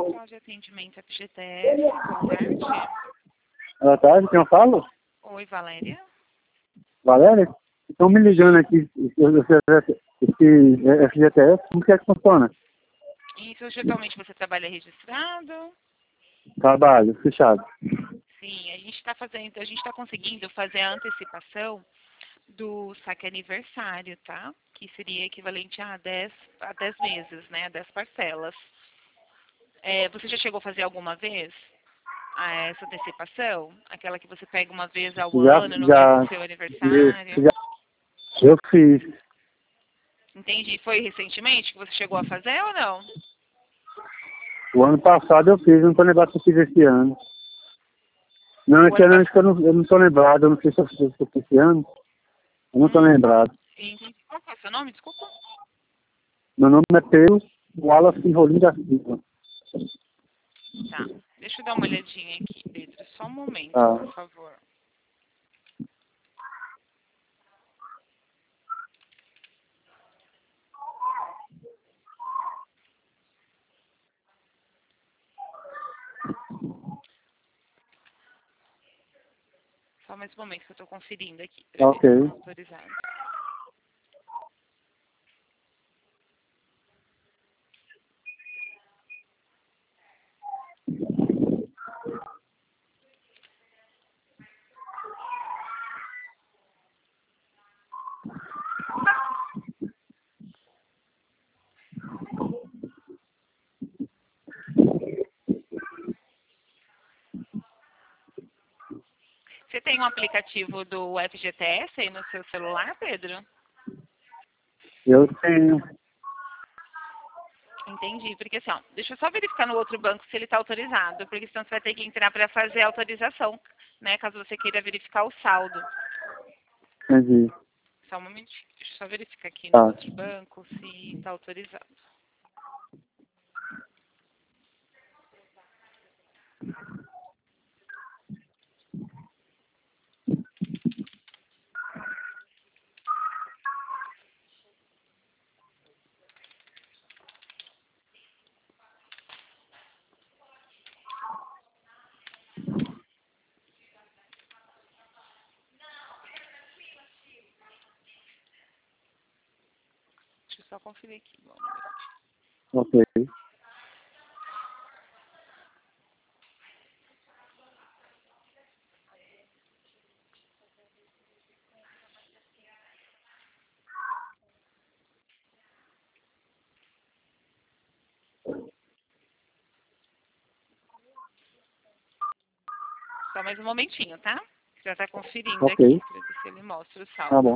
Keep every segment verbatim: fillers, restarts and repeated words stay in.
Central de Atendimento F G T S, boa tarde. Boa tarde, quem eu falo? Oi, Valéria. Valéria? Estão me ligando aqui, esse, esse F G T S, como que é que funciona? Isso, geralmente você trabalha registrado? Trabalho, fechado. Sim, a gente está fazendo, a gente está conseguindo fazer a antecipação do saque aniversário, tá? Que seria equivalente a dez, a dez meses, né? A dez parcelas. É, você já chegou a fazer alguma vez a essa antecipação? Aquela que você pega uma vez ao Já, ano, no mês já, do seu aniversário? já, eu fiz. Entendi. Foi recentemente que você chegou a fazer ou não? O ano passado eu fiz, não tô lembrado se eu fiz esse ano. Não, O esse ano ano acho que eu passado. não, eu não tô lembrado, eu não sei se eu fiz se eu fiz esse ano. Eu não tô Hum, qual, lembrado. entendi. Qual que é o seu nome? Desculpa. Meu nome é Pedro Wallace Rolim da Silva. Tá. Deixa eu dar uma olhadinha aqui, Pedro. Só um momento, Tá. por favor. Só mais um momento que eu estou conferindo aqui para ver Ok. se está autorizado. Você tem um aplicativo do F G T S aí no seu celular, Pedro? Eu tenho. Entendi, porque assim, ó, deixa eu só verificar no outro banco se ele está autorizado, porque senão você vai ter que entrar para fazer a autorização, né, caso você queira verificar o saldo. Entendi. Só um momentinho, deixa eu só verificar aqui no Tá. outro banco se está autorizado. Deixa eu só conferir aqui. Bom, Ok. só mais um momentinho, tá? Já está conferindo Ok. aqui, para ver se ele mostra o Tá saldo. bom.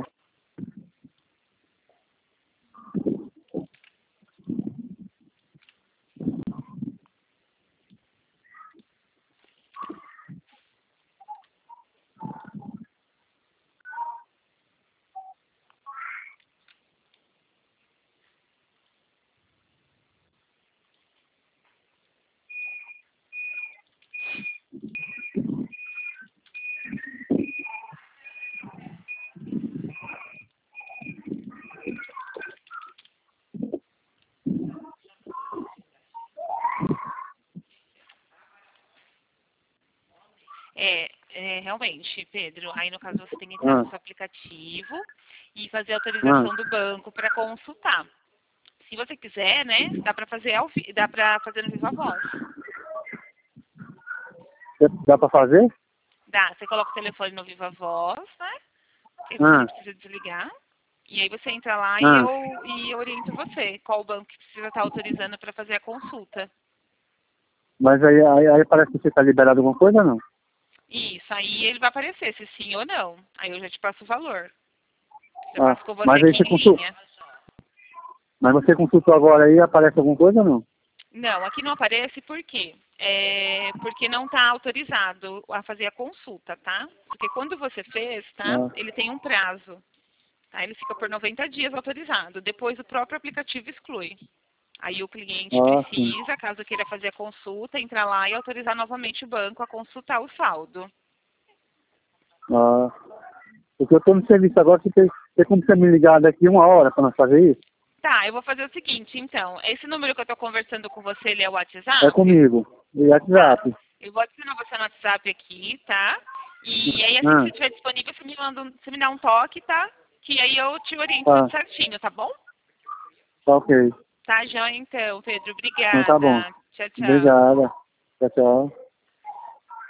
É, é, realmente, Pedro, aí no caso você tem que entrar Ah, no seu aplicativo e fazer a ah. autorização do banco para consultar. Se você quiser, né, dá para fazer ao vi- dá para fazer no Viva Voz. Dá pra fazer? Dá, você coloca o telefone no Viva Voz, né? E você Ah, não precisa desligar. E aí você entra lá e ah. eu, e eu oriento você qual banco que precisa estar autorizando para fazer a consulta. Mas aí, aí, aí parece que você tá liberado alguma coisa ou não? Isso, aí ele vai aparecer se sim ou não. Aí eu já te passo o valor. Eu Ah, passo com você mas aí aqui você em consultou. linha. Mas você consultou agora aí, aparece alguma coisa ou não? Não, aqui não aparece por quê? É porque não está autorizado a fazer a consulta, tá? Porque quando você fez, tá? Ah, Ele tem um prazo. Tá? Ele fica por noventa dias autorizado. Depois o próprio aplicativo exclui. Aí o cliente ah, sim. precisa, caso queira fazer a consulta, entrar lá e autorizar novamente o banco a consultar o saldo. Ah, porque eu tô no serviço agora, você tem, tem como você me ligar daqui uma hora pra nós fazer isso? Tá, eu vou fazer o seguinte, então. Esse número que eu tô conversando com você, ele é o WhatsApp? É comigo. E WhatsApp. Eu vou adicionar você no WhatsApp aqui, tá? E aí, assim que Ah, você estiver disponível, você me, manda um, você me dá um toque, tá? Que aí eu te oriento tá. tudo certinho, tá bom? Tá ok. Tá, já então, Pedro. Então tá bom. Obrigada. Tchau, tchau. Obrigada. Tchau, tchau.